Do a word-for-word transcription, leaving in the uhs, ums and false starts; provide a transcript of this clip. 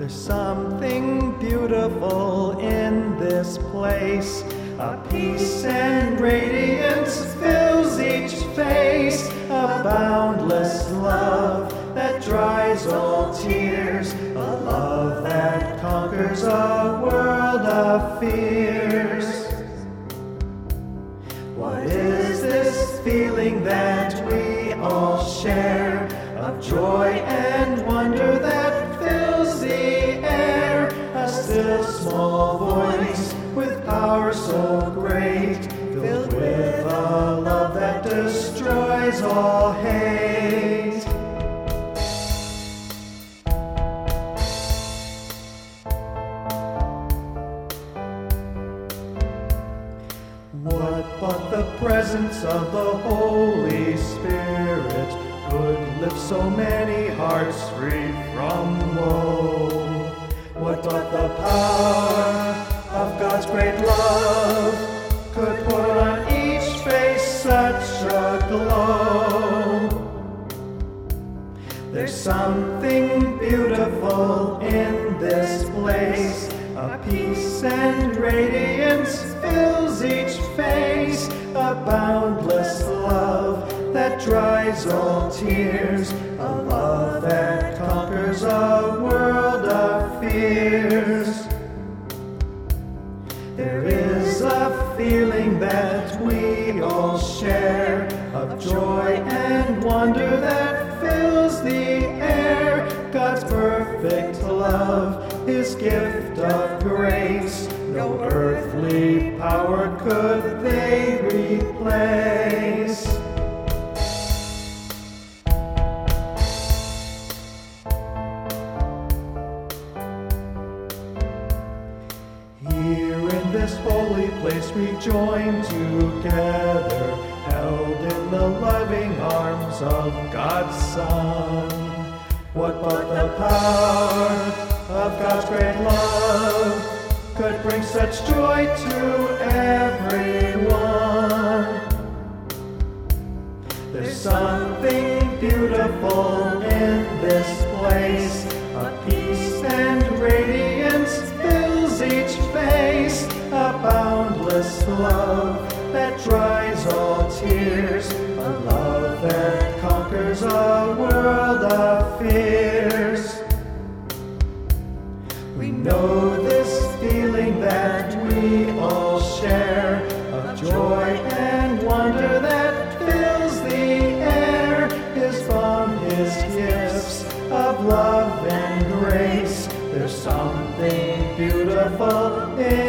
There's something beautiful in this place. A peace and radiance fills each face. A boundless love that dries all tears. A love that conquers a world of fears. What is this feeling that we all share? Of joy and wonder that fills the air. A still small voice with power so great, filled with a love that destroys all hate. What but the presence of the Holy Spirit could lift so many hearts free from woe? What but the power of God's great love could put on each face such a glow? There's something beautiful in this place. A peace and radiance fills each face. A boundless love that dries all tears. A love that conquers a world of fears. There is a feeling that we all share, of joy and wonder that fills the air. God's perfect love, His gift of grace, no earthly power could they replace. Here in this holy place we join together, held in the loving arms of God's Son. What but the power of God's great love could bring such joy to everyone? There's something beautiful in this place. A peace and radiance fills each face. A boundless love that dries all tears. A love that conquers a world of fears. We know this feeling that we all share, of joy and wonder that fills the air, is from His gifts of love and grace. There's something beautiful in